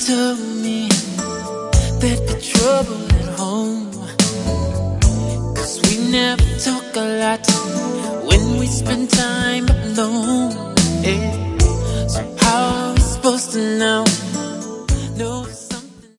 told me there'd be trouble at home, 'cause we never talk a lot when we spend time